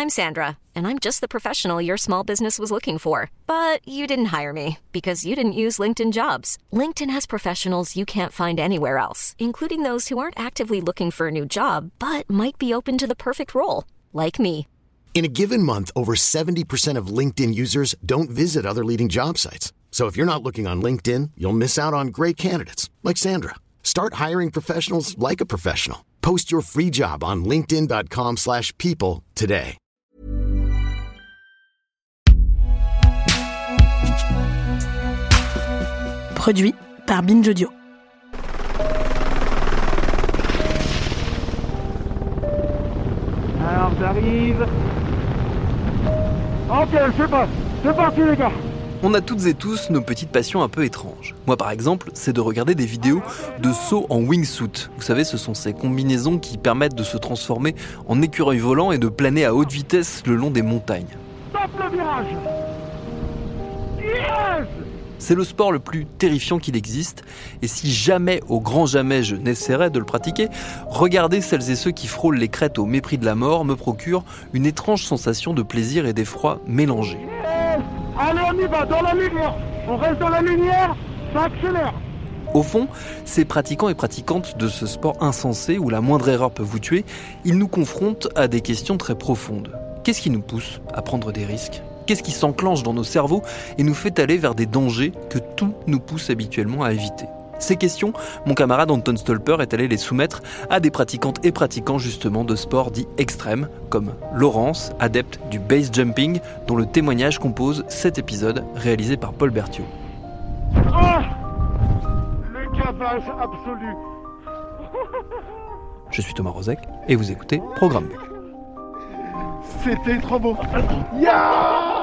I'm Sandra, and I'm just the professional your small business was looking for. But you didn't hire me because you didn't use LinkedIn Jobs. LinkedIn has professionals you can't find anywhere else, including those who aren't actively looking for a new job, but might be open to the perfect role, like me. In a given month, over 70% of LinkedIn users don't visit other leading job sites. So if you're not looking on LinkedIn, you'll miss out on great candidates like Sandra. Start hiring professionals like a professional. Post your free job on linkedin.com/people today. Produit par Binge Audio. Alors j'arrive. Ok, c'est parti les gars. On a toutes et tous nos petites passions un peu étranges. Moi par exemple, c'est de regarder des vidéos de sauts en wingsuit. Vous savez, ce sont ces combinaisons qui permettent de se transformer en écureuil volant et de planer à haute vitesse le long des montagnes. Stop le virage. Yes. C'est le sport le plus terrifiant qu'il existe, et si jamais, au grand jamais, je n'essaierais de le pratiquer, regarder celles et ceux qui frôlent les crêtes au mépris de la mort me procure une étrange sensation de plaisir et d'effroi mélangés. Yes. Allez, on y va, dans la lumière. On reste dans la lumière, ça accélère. Au fond, ces pratiquants et pratiquantes de ce sport insensé où la moindre erreur peut vous tuer, ils nous confrontent à des questions très profondes. Qu'est-ce qui nous pousse à prendre des risques ? Qu'est-ce qui s'enclenche dans nos cerveaux et nous fait aller vers des dangers que tout nous pousse habituellement à éviter ? Ces questions, mon camarade Anton Stolper est allé les soumettre à des pratiquantes et pratiquants justement de sports dits extrêmes, comme Laurence, adepte du base jumping, dont le témoignage compose cet épisode réalisé par Paul Berthiaud. Oh, le gavage absolu. Je suis Thomas Rozek et vous écoutez Programme B. C'était trop beau. Yeah.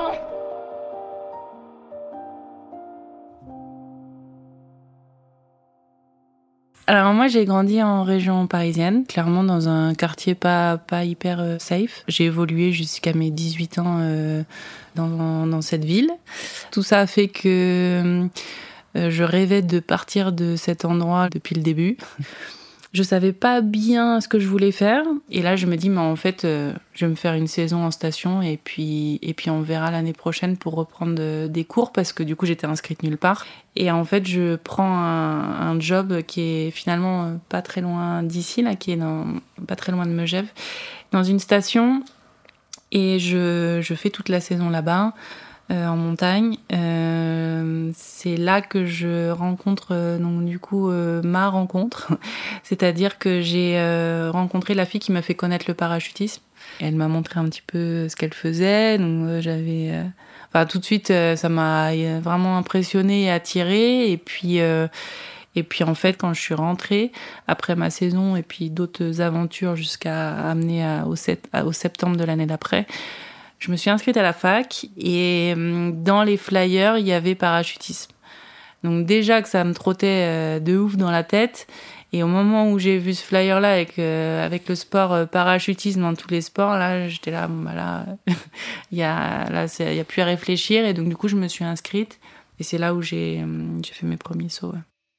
Alors moi j'ai grandi en région parisienne, clairement dans un quartier pas hyper safe. J'ai évolué jusqu'à mes 18 ans dans cette ville. Tout ça a fait que je rêvais de partir de cet endroit depuis le début. Je savais pas bien ce que je voulais faire. Et là, je me dis, mais en fait, je vais me faire une saison en station et puis on verra l'année prochaine pour reprendre des cours parce que du coup, j'étais inscrite nulle part. Et en fait, je prends un job qui est finalement pas très loin d'ici, là, qui est pas très loin de Megève, dans une station. Et je fais toute la saison là-bas. En montagne. C'est là que je rencontre donc du coup ma rencontre. C'est-à-dire que j'ai rencontré la fille qui m'a fait connaître le parachutisme. Elle m'a montré un petit peu ce qu'elle faisait. Donc tout de suite ça m'a vraiment impressionnée et attirée. Et puis en fait quand je suis rentrée après ma saison et puis d'autres aventures jusqu'à amener au septembre de l'année d'après, je me suis inscrite à la fac et dans les flyers, il y avait parachutisme. Donc déjà que ça me trottait de ouf dans la tête. Et au moment où j'ai vu ce flyer-là avec le sport parachutisme dans tous les sports, là, j'étais là, il y a plus à réfléchir. Et donc du coup, je me suis inscrite. Et c'est là où j'ai fait mes premiers sauts. Ouais.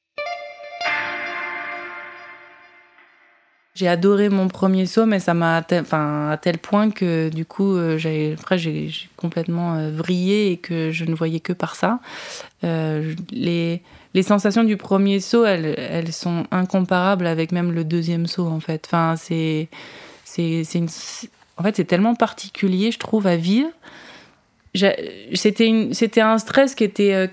J'ai adoré mon premier saut, mais ça m'a à tel point que du coup, j'ai complètement vrillé et que je ne voyais que par ça. Les sensations du premier saut, elles sont incomparables avec même le deuxième saut, en fait. Enfin, c'est tellement particulier, je trouve, à vivre. C'était un stress qui était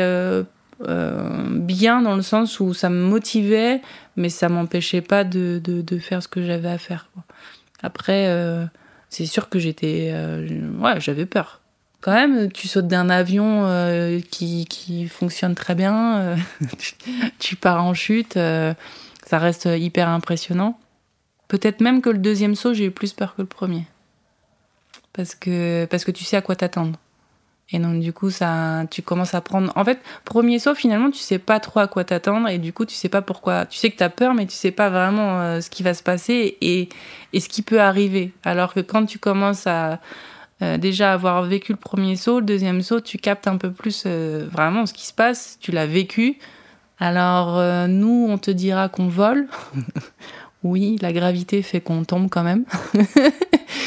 bien dans le sens où ça me motivait, mais ça m'empêchait pas de faire ce que j'avais à faire, quoi. Après, c'est sûr que j'avais peur. Quand même, tu sautes d'un avion qui fonctionne très bien, tu pars en chute, ça reste hyper impressionnant. Peut-être même que le deuxième saut, j'ai eu plus peur que le premier. Parce que tu sais à quoi t'attendre. Et donc, du coup, tu commences à prendre... En fait, premier saut, finalement, tu sais pas trop à quoi t'attendre et du coup, tu sais pas pourquoi. Tu sais que t'as peur, mais tu sais pas vraiment ce qui va se passer et ce qui peut arriver. Alors que quand tu commences à déjà avoir vécu le premier saut, le deuxième saut, tu captes un peu plus vraiment ce qui se passe. Tu l'as vécu. Alors, nous, on te dira qu'on vole. Oui, la gravité fait qu'on tombe quand même.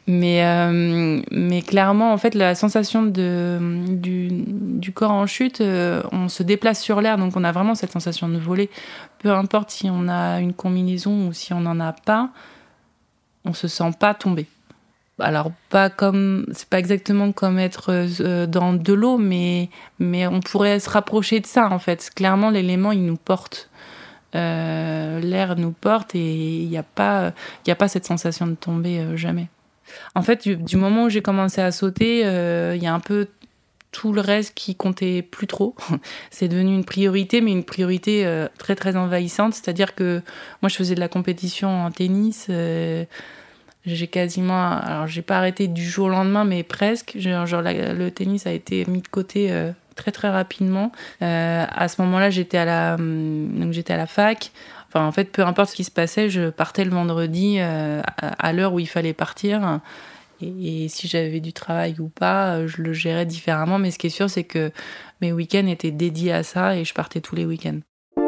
Mais clairement, en fait, la sensation du corps en chute, on se déplace sur l'air, donc on a vraiment cette sensation de voler. Peu importe si on a une combinaison ou si on n'en a pas, on se sent pas tomber. Alors, c'est pas exactement comme être dans de l'eau, mais on pourrait se rapprocher de ça, en fait. Clairement, l'élément, il nous porte. L'air nous porte et il n'y a pas cette sensation de tomber, jamais. En fait, du moment où j'ai commencé à sauter, il y a un peu tout le reste qui comptait plus trop. C'est devenu une priorité, mais une priorité très, très envahissante. C'est-à-dire que moi, je faisais de la compétition en tennis. J'ai pas arrêté du jour au lendemain, mais presque. Le tennis a été mis de côté très, très rapidement. À ce moment-là, j'étais à la fac. Enfin, en fait, peu importe ce qui se passait, je partais le vendredi à l'heure où il fallait partir. Et si j'avais du travail ou pas, je le gérais différemment. Mais ce qui est sûr, c'est que mes week-ends étaient dédiés à ça et je partais tous les week-ends.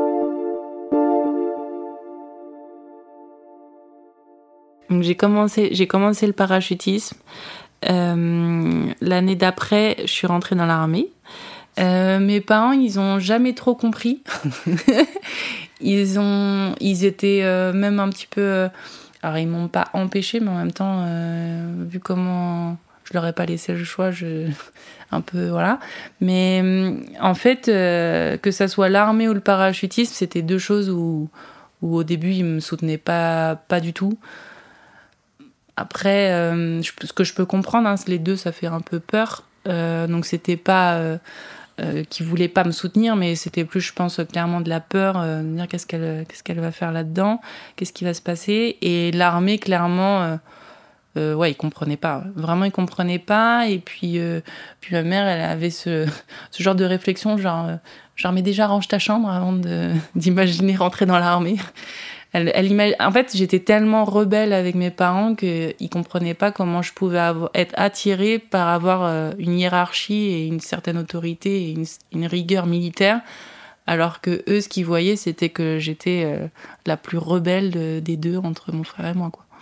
Donc j'ai commencé le parachutisme. L'année d'après, je suis rentrée dans l'armée. Mes parents, ils ont jamais trop compris. Ils étaient même un petit peu... alors, ils m'ont pas empêchée, mais en même temps, vu comment je leur ai pas laissé le choix, un peu, voilà. Mais en fait, que ça soit l'armée ou le parachutisme, c'était deux choses où au début, ils me soutenaient pas du tout. Après, ce que je peux comprendre, hein, les deux, ça fait un peu peur. Donc, c'était pas... qui voulait pas me soutenir, mais c'était plus, je pense, clairement de la peur, de me dire qu'est-ce qu'elle va faire là-dedans, qu'est-ce qui va se passer. Et l'armée, clairement, ils comprenaient pas. Vraiment, ils comprenaient pas. Et puis ma mère, elle avait ce genre de réflexion, genre mais déjà range ta chambre avant d'imaginer rentrer dans l'armée. En fait, j'étais tellement rebelle avec mes parents qu'ils comprenaient pas comment je pouvais être attirée par avoir une hiérarchie et une certaine autorité et une rigueur militaire, alors que eux, ce qu'ils voyaient, c'était que j'étais la plus rebelle des deux entre mon frère et moi, quoi.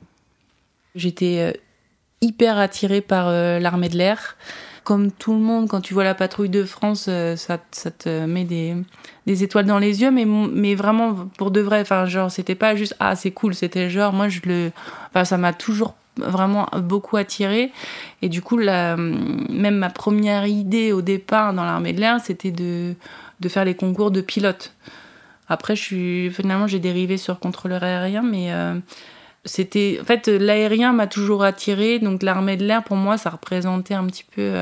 J'étais hyper attirée par l'armée de l'air. Comme tout le monde, quand tu vois la patrouille de France, ça te met des étoiles dans les yeux, mais vraiment pour de vrai. Enfin, genre, c'était pas juste ah c'est cool, c'était genre moi ça m'a toujours vraiment beaucoup attirée. Et du coup, même ma première idée au départ dans l'armée de l'air, c'était de faire les concours de pilote. Après, finalement, j'ai dérivé sur contrôleur aérien, mais en fait, l'aérien m'a toujours attirée, donc l'armée de l'air, pour moi, ça représentait un petit peu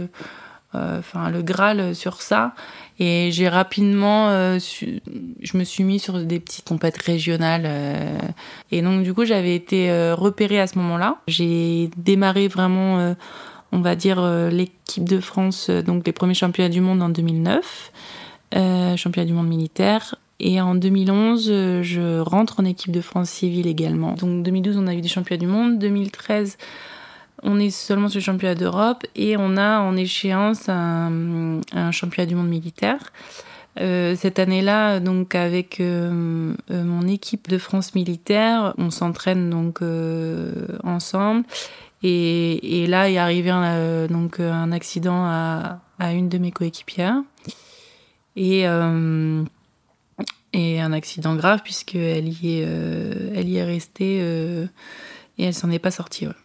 le Graal sur ça. Et j'ai rapidement, je me suis mis sur des petites compètes régionales. Et donc, du coup, j'avais été repérée à ce moment-là. J'ai démarré vraiment, on va dire, l'équipe de France, donc les premiers championnats du monde en 2009, championnat du monde militaire. Et en 2011, je rentre en équipe de France civile également. Donc 2012, on a eu des championnats du monde. 2013, on est seulement sur le championnat d'Europe. Et on a en échéance un championnat du monde militaire. Cette année-là, donc avec mon équipe de France militaire, on s'entraîne donc ensemble. Et là est arrivé un accident à une de mes coéquipières. Et un accident grave, puisqu'elle y est restée et elle s'en est pas sortie. Ouais.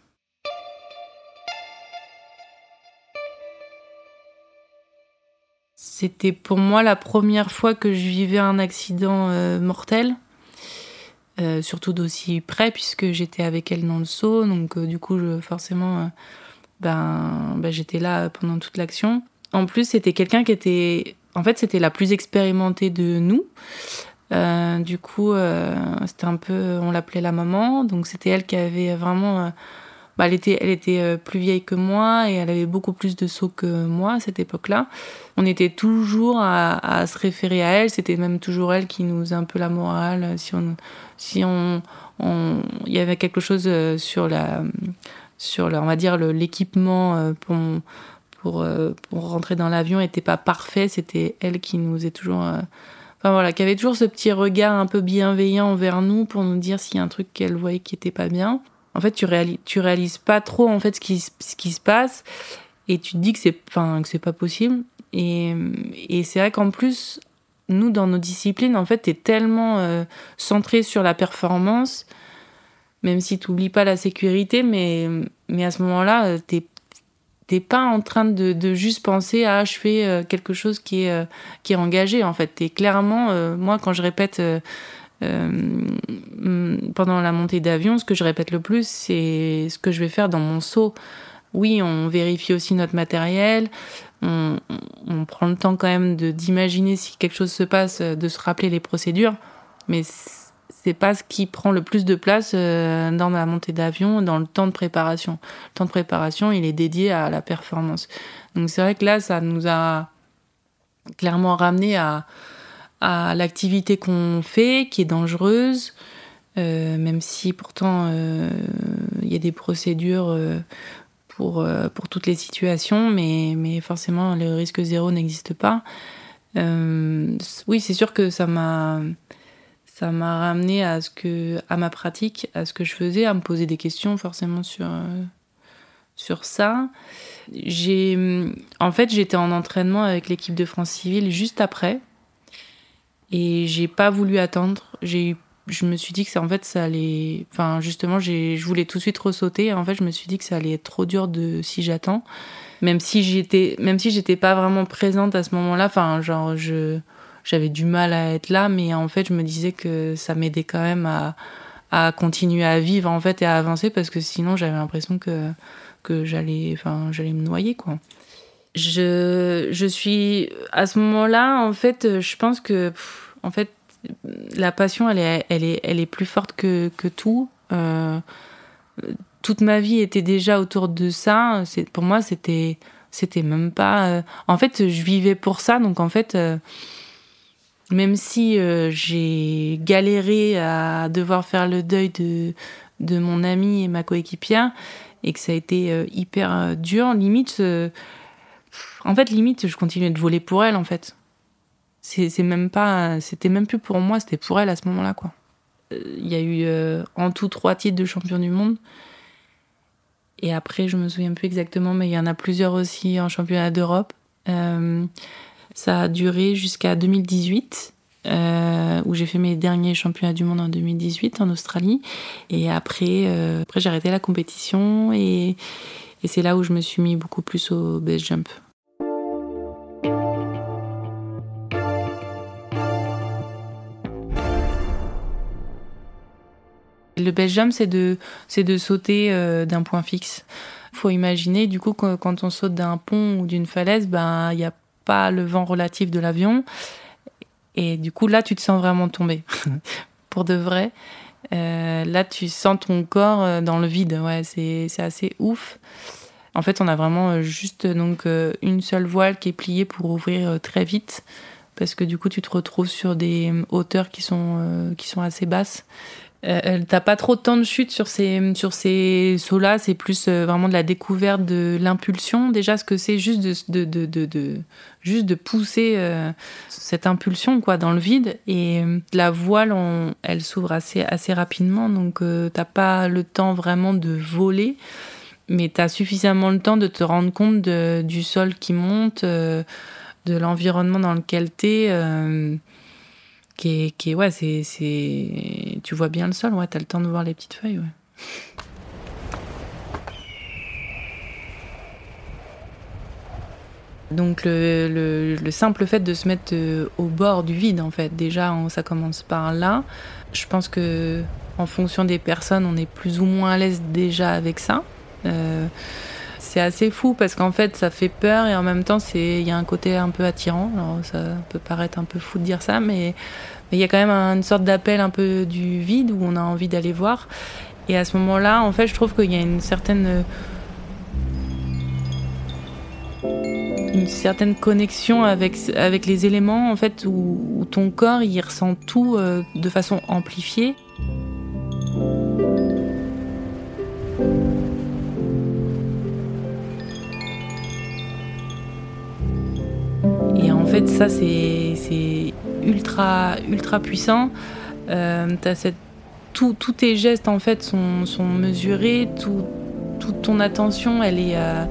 C'était pour moi la première fois que je vivais un accident mortel, surtout d'aussi près, puisque j'étais avec elle dans le saut. Donc du coup, forcément, j'étais là pendant toute l'action. En plus, c'était quelqu'un qui était... En fait, c'était la plus expérimentée de nous. Du coup, c'était un peu... On l'appelait la maman. Donc, c'était elle qui avait vraiment... elle était plus vieille que moi et elle avait beaucoup plus de sauts que moi à cette époque-là. On était toujours à se référer à elle. C'était même toujours elle qui nous faisait un peu la morale. Si on y avait quelque chose sur on va dire, l'équipement pour rentrer dans l'avion n'était pas parfait, c'était elle qui nous faisait toujours... qui avait toujours ce petit regard un peu bienveillant envers nous pour nous dire s'il y a un truc qu'elle voyait qui n'était pas bien. en fait, tu réalises pas trop en fait ce qui se passe, et tu te dis que c'est pas possible. Et c'est vrai qu'en plus, nous, dans nos disciplines, en fait, t'es tellement centré sur la performance, même si t'oublies pas la sécurité, mais à ce moment-là, t'es pas en train de juste penser à je fais quelque chose qui est engagé. En fait, t'es clairement, moi, quand je répète pendant la montée d'avion, ce que je répète le plus, c'est ce que je vais faire dans mon saut. Oui, on vérifie aussi notre matériel, on prend le temps quand même d'imaginer si quelque chose se passe, de se rappeler les procédures, mais c'est pas ce qui prend le plus de place dans la montée d'avion, dans le temps de préparation. Le temps de préparation, il est dédié à la performance. Donc c'est vrai que là, ça nous a clairement ramené à l'activité qu'on fait, qui est dangereuse, même si pourtant il y a des procédures pour toutes les situations, mais forcément le risque zéro n'existe pas. Oui, c'est sûr que ça m'a ramené à ma pratique, à ce que je faisais, à me poser des questions forcément sur ça. En fait, j'étais en entraînement avec l'équipe de France Civile juste après, et j'ai pas voulu attendre. Je me suis dit que ça allait... Enfin, justement, je voulais tout de suite ressauter. En fait, je me suis dit que ça allait être trop dur si j'attends. Même si j'étais pas vraiment présente à ce moment-là. Enfin, genre, j'avais du mal à être là. Mais en fait, je me disais que ça m'aidait quand même à continuer à vivre, en fait, et à avancer. Parce que sinon, j'avais l'impression que j'allais me noyer, quoi. Je suis... À ce moment-là, en fait, je pense que... En fait, la passion, elle est plus forte que tout. Toute ma vie était déjà autour de ça. Pour moi, c'était même pas... En fait, je vivais pour ça. Donc, en fait, même si j'ai galéré à devoir faire le deuil de mon amie et ma coéquipière, et que ça a été hyper dur, limite, je continuais de voler pour elle, en fait. C'était même plus pour moi, c'était pour elle à ce moment-là, quoi. Il y a eu en tout 3 titres de champion du monde. Et après, je me souviens plus exactement, mais il y en a plusieurs aussi en championnat d'Europe. Ça a duré jusqu'à 2018, où j'ai fait mes derniers championnats du monde en 2018 en Australie. Et après j'ai arrêté la compétition, et c'est là où je me suis mis beaucoup plus au base jump. Le base jump, c'est de sauter d'un point fixe. Il faut imaginer, du coup, quand on saute d'un pont ou d'une falaise, il n'y a pas le vent relatif de l'avion. Et du coup, là, tu te sens vraiment tomber. Pour de vrai. Là, tu sens ton corps dans le vide. Ouais, c'est assez ouf. En fait, on a vraiment juste une seule voile qui est pliée pour ouvrir très vite. Parce que du coup, tu te retrouves sur des hauteurs qui sont assez basses. T'as pas trop de temps de chute sur ces sauts-là, c'est plus vraiment de la découverte de l'impulsion. Déjà, ce que c'est juste de pousser cette impulsion, quoi, dans le vide. Et la voile, elle s'ouvre assez rapidement, donc t'as pas le temps vraiment de voler, mais t'as suffisamment le temps de te rendre compte du sol qui monte, de l'environnement dans lequel t'es. Ouais, tu vois bien le sol, ouais, t'as le temps de voir les petites feuilles, ouais. Donc le simple fait de se mettre au bord du vide, en fait, déjà ça commence par là. Je pense que en fonction des personnes, on est plus ou moins à l'aise déjà avec ça. C'est assez fou parce qu'en fait ça fait peur, et en même temps il y a un côté un peu attirant. Alors ça peut paraître un peu fou de dire ça, mais il y a quand même une sorte d'appel un peu du vide où on a envie d'aller voir. Et à ce moment-là, en fait, je trouve qu'il y a une certaine connexion avec les éléments, en fait, où ton corps il ressent tout de façon amplifiée. Et en fait, ça, c'est ultra, ultra puissant. T'as tous tes gestes en fait sont mesurés, toute ton attention elle est à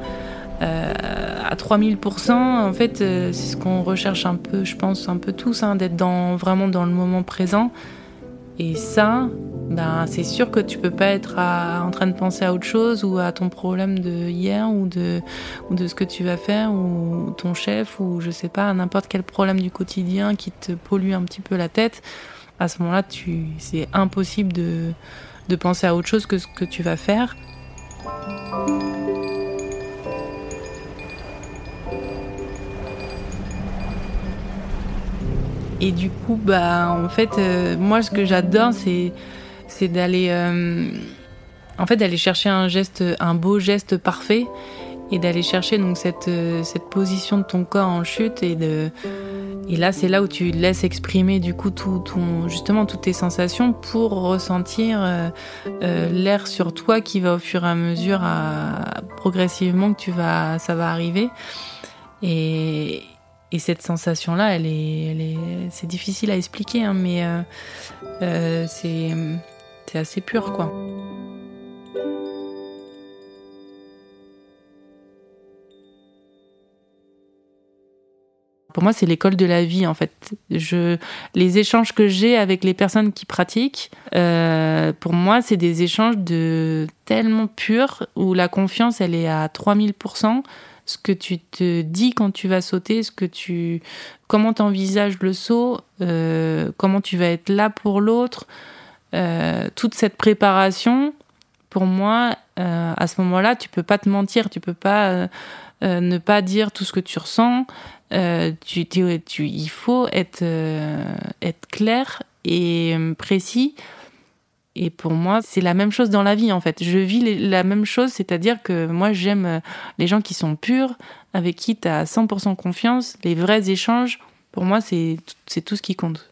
3000%. En fait, c'est ce qu'on recherche un peu, je pense, un peu tous, d'être vraiment dans le moment présent. Et ça, c'est sûr que tu peux pas être en train de penser à autre chose ou à ton problème de hier ou de ce que tu vas faire ou ton chef ou je sais pas, n'importe quel problème du quotidien qui te pollue un petit peu la tête. À ce moment-là, c'est impossible de penser à autre chose que ce que tu vas faire. Et du coup, en fait, moi, ce que j'adore, c'est d'aller, d'aller chercher un beau geste parfait, et d'aller chercher donc cette position de ton corps en chute, et là, c'est là où tu laisses exprimer du coup justement toutes tes sensations pour ressentir l'air sur toi qui va au fur et à mesure, progressivement que ça va arriver. Et cette sensation-là, c'est difficile à expliquer, mais c'est assez pur, quoi. Pour moi, c'est l'école de la vie, en fait. Les échanges que j'ai avec les personnes qui pratiquent, pour moi, c'est des échanges tellement purs, où la confiance, elle est à 3000%. Ce que tu te dis quand tu vas sauter, comment tu envisages le saut, comment tu vas être là pour l'autre, toute cette préparation, pour moi, à ce moment-là, tu peux pas te mentir, tu peux pas ne pas dire tout ce que tu ressens. Il faut être clair et précis. Et pour moi, c'est la même chose dans la vie, en fait. Je vis la même chose, c'est-à-dire que moi, j'aime les gens qui sont purs, avec qui tu as 100% confiance, les vrais échanges. Pour moi, c'est tout ce qui compte.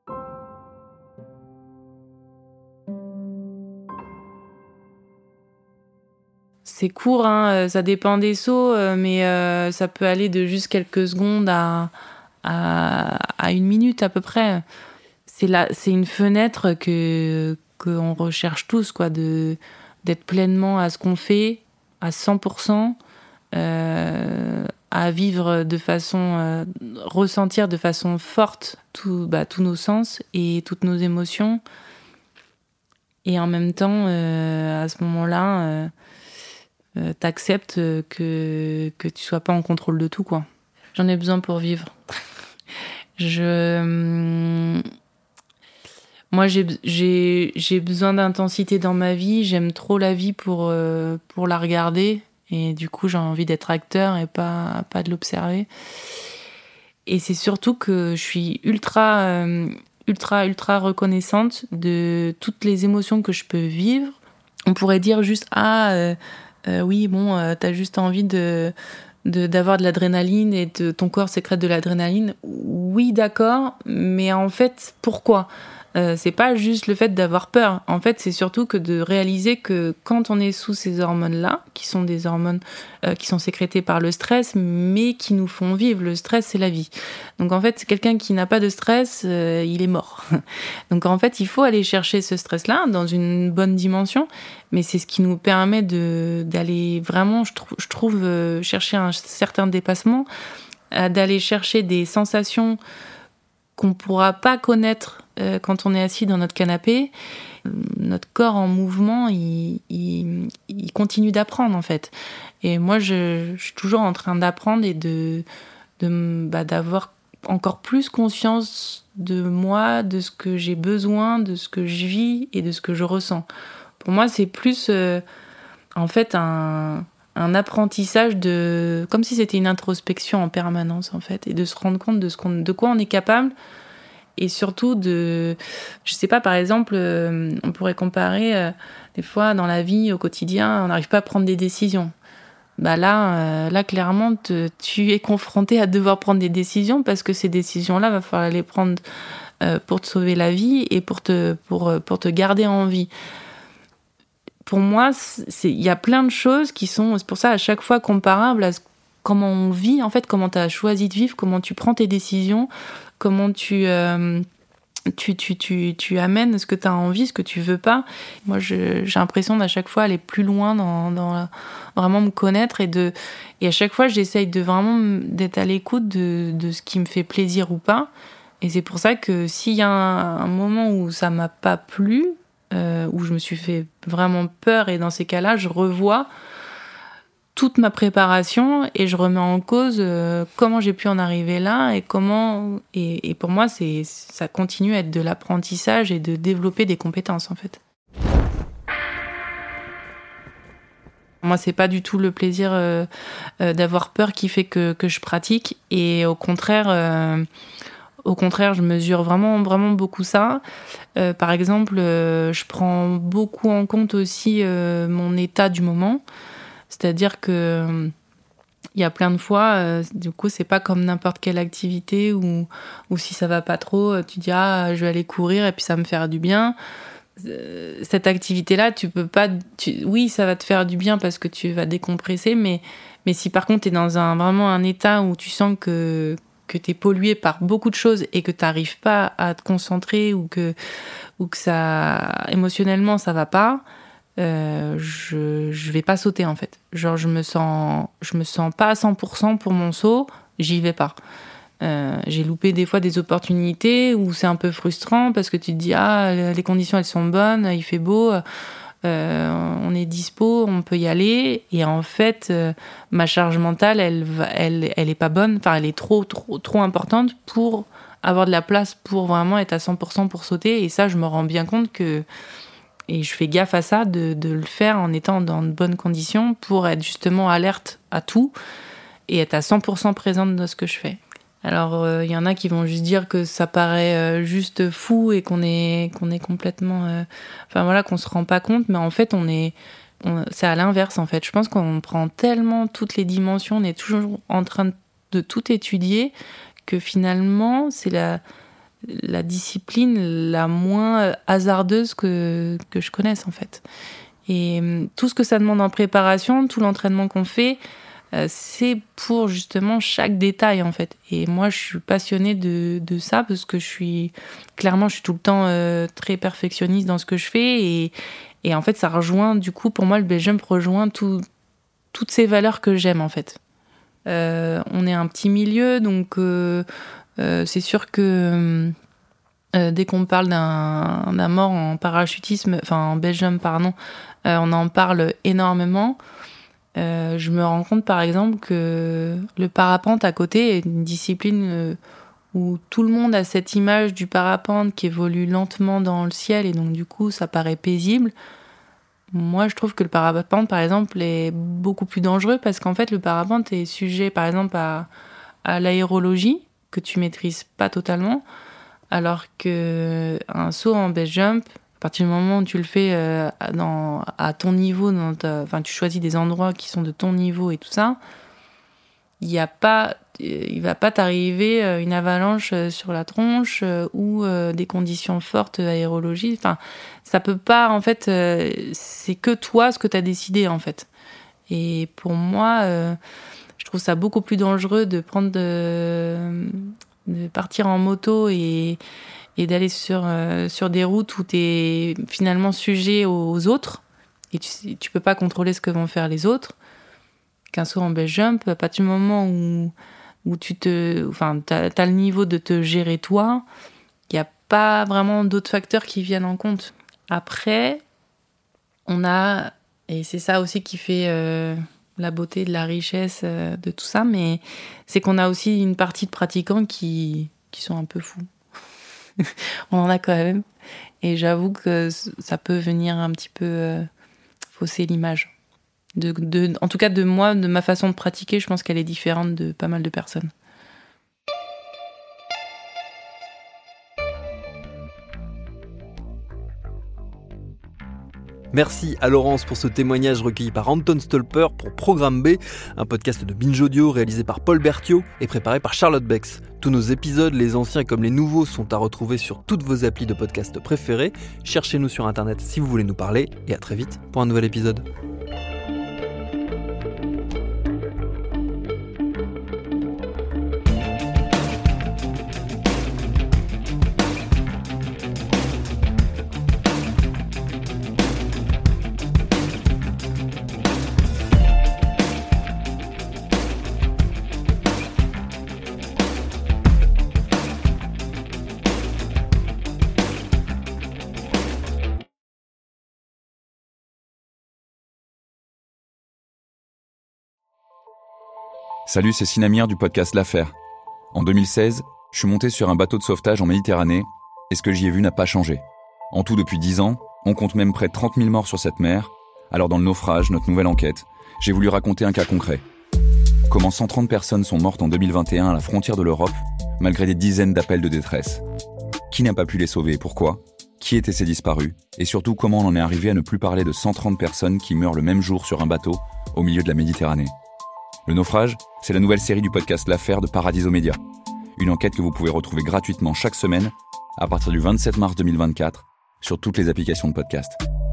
C'est court, ça dépend des sauts, mais ça peut aller de juste quelques secondes à 1 minute à peu près. C'est une fenêtre qu'on recherche tous, quoi, d'être pleinement à ce qu'on fait, à 100%, à vivre de façon, ressentir de façon forte tous nos sens et toutes nos émotions. Et en même temps, à ce moment-là, t'acceptes que tu sois pas en contrôle de tout, quoi. J'en ai besoin pour vivre. Moi, j'ai besoin d'intensité dans ma vie. J'aime trop la vie pour la regarder. Et du coup, j'ai envie d'être acteur et pas de l'observer. Et c'est surtout que je suis ultra reconnaissante de toutes les émotions que je peux vivre. On pourrait dire juste, oui, bon, t'as juste envie d'avoir de l'adrénaline et ton corps sécrète de l'adrénaline. Oui, d'accord, mais en fait, pourquoi ? C'est pas juste le fait d'avoir peur. En fait, c'est surtout que de réaliser que quand on est sous ces hormones-là, qui sont des hormones qui sont sécrétées par le stress, mais qui nous font vivre. Le stress, c'est la vie. Donc en fait, quelqu'un qui n'a pas de stress, il est mort. Donc en fait, il faut aller chercher ce stress-là dans une bonne dimension, mais c'est ce qui nous permet d'aller vraiment, je trouve, chercher un certain dépassement, d'aller chercher des sensations qu'on ne pourra pas connaître quand on est assis dans notre canapé. Notre corps en mouvement, il continue d'apprendre, en fait. Et moi, je suis toujours en train d'apprendre et d'avoir encore plus conscience de moi, de ce que j'ai besoin, de ce que je vis et de ce que je ressens. Pour moi, c'est plus, en fait, un apprentissage comme si c'était une introspection en permanence, en fait, et de se rendre compte de quoi on est capable. Et surtout je sais pas, par exemple, on pourrait comparer, des fois dans la vie, au quotidien, on n'arrive pas à prendre des décisions. Là, clairement, tu es confronté à devoir prendre des décisions, parce que ces décisions-là, va falloir les prendre pour te sauver la vie et pour te garder en vie. Pour moi, il y a plein de choses qui sont, c'est pour ça, à chaque fois comparables à comment on vit, en fait, comment tu as choisi de vivre, comment tu prends tes décisions, comment tu tu amènes ce que tu as envie, ce que tu veux pas. Moi, j'ai l'impression d'à chaque fois aller plus loin dans vraiment me connaître et à chaque fois, j'essaye de vraiment d'être à l'écoute de ce qui me fait plaisir ou pas. Et c'est pour ça que s'il y a un moment où ça m'a pas plu, où je me suis fait vraiment peur, et dans ces cas-là, je revois toute ma préparation et je remets en cause comment j'ai pu en arriver là et comment. Et pour moi, ça continue à être de l'apprentissage et de développer des compétences en fait. Moi, c'est pas du tout le plaisir d'avoir peur qui fait que je pratique, et au contraire, je mesure vraiment, vraiment beaucoup ça. Par exemple, je prends beaucoup en compte aussi mon état du moment. C'est-à-dire que il y a plein de fois, du coup, c'est pas comme n'importe quelle activité où si ça va pas trop, tu dis je vais aller courir et puis ça va me faire du bien. Cette activité-là, tu peux pas. Oui, ça va te faire du bien parce que tu vas décompresser, mais si par contre t'es dans vraiment un état où tu sens que t'es pollué par beaucoup de choses et que t'arrives pas à te concentrer ou que ça émotionnellement ça va pas. Je vais pas sauter en fait. Genre je me sens pas à 100% pour mon saut, j'y vais pas. J'ai loupé des fois des opportunités où c'est un peu frustrant parce que tu te dis les conditions elles sont bonnes, il fait beau, on est dispo, on peut y aller, et en fait ma charge mentale elle est pas bonne, enfin elle est trop importante pour avoir de la place pour vraiment être à 100% pour sauter, et ça je me rends bien compte que. Et je fais gaffe à ça, de le faire en étant dans de bonnes conditions pour être justement alerte à tout et être à 100% présente dans ce que je fais. Alors, y en a qui vont juste dire que ça paraît juste fou et qu'on est complètement... qu'on se rend pas compte, mais en fait, c'est à l'inverse, en fait. Je pense qu'on prend tellement toutes les dimensions, on est toujours en train de tout étudier, que finalement, c'est la discipline la moins hasardeuse que je connaisse en fait. Et tout ce que ça demande en préparation, tout l'entraînement qu'on fait, c'est pour justement chaque détail en fait. Et moi je suis passionnée de ça parce que je suis tout le temps très perfectionniste dans ce que je fais, et en fait ça rejoint, du coup pour moi le base jump rejoint toutes ces valeurs que j'aime en fait. On est un petit milieu, donc c'est sûr que dès qu'on parle d'un mort en parachutisme, enfin en base jump, on en parle énormément. Je me rends compte par exemple que le parapente à côté est une discipline où tout le monde a cette image du parapente qui évolue lentement dans le ciel, et donc du coup ça paraît paisible. Moi je trouve que le parapente par exemple est beaucoup plus dangereux, parce qu'en fait le parapente est sujet par exemple à l'aérologie que tu maîtrises pas totalement, alors que un saut en base jump, à partir du moment où tu le fais à ton niveau, tu choisis des endroits qui sont de ton niveau et tout ça, il va pas t'arriver une avalanche sur la tronche ou des conditions fortes aérologie. Enfin, ça peut pas, en fait, c'est que toi ce que tu as décidé en fait. Et pour moi, je trouve ça beaucoup plus dangereux de partir en moto et d'aller sur des routes où tu es finalement sujet aux autres, et tu peux pas contrôler ce que vont faire les autres, qu'un saut en base jump. À partir du moment où t'as le niveau de te gérer toi, il n'y a pas vraiment d'autres facteurs qui viennent en compte. Après, et c'est ça aussi qui fait la beauté de la richesse de tout ça, mais c'est qu'on a aussi une partie de pratiquants qui sont un peu fous. On en a quand même, et j'avoue que ça peut venir un petit peu fausser l'image. En tout cas de moi, de ma façon de pratiquer, je pense qu'elle est différente de pas mal de personnes. Merci à Laurence pour ce témoignage recueilli par Anton Stolper pour Programme B, un podcast de Binge Audio réalisé par Paul Berthiaud et préparé par Charlotte Bex. Tous nos épisodes, les anciens comme les nouveaux, sont à retrouver sur toutes vos applis de podcast préférés. Cherchez-nous sur Internet si vous voulez nous parler, et à très vite pour un nouvel épisode. Salut, c'est Sinamir du podcast L'Affaire. En 2016, je suis monté sur un bateau de sauvetage en Méditerranée et ce que j'y ai vu n'a pas changé. En tout, depuis 10 ans, on compte même près de 30 000 morts sur cette mer. Alors dans le naufrage, notre nouvelle enquête, j'ai voulu raconter un cas concret. Comment 130 personnes sont mortes en 2021 à la frontière de l'Europe, malgré des dizaines d'appels de détresse. Qui n'a pas pu les sauver et pourquoi ? Qui étaient ces disparus ? Et surtout, comment on en est arrivé à ne plus parler de 130 personnes qui meurent le même jour sur un bateau au milieu de la Méditerranée ? Le naufrage, c'est la nouvelle série du podcast L'Affaire de Paradiso Media. Une enquête que vous pouvez retrouver gratuitement chaque semaine à partir du 27 mars 2024 sur toutes les applications de podcast.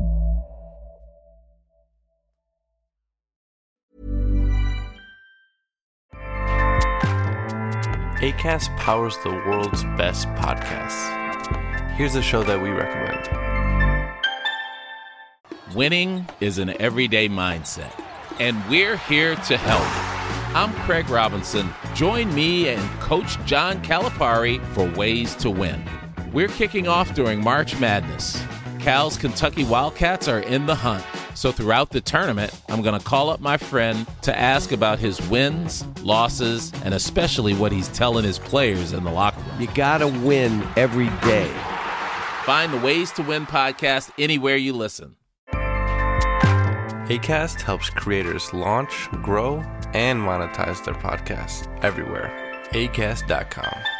Acast powers the world's best podcasts. Here's a show that we recommend. Winning is an everyday mindset, and we're here to help. I'm Craig Robinson. Join me and Coach John Calipari for Ways to Win. We're kicking off during March Madness. Cal's Kentucky Wildcats are in the hunt. So throughout the tournament, I'm going to call up my friend to ask about his wins, losses, and especially what he's telling his players in the locker room. You gotta win every day. Find the Ways to Win podcast anywhere you listen. Acast helps creators launch, grow, and monetize their podcasts everywhere. Acast.com.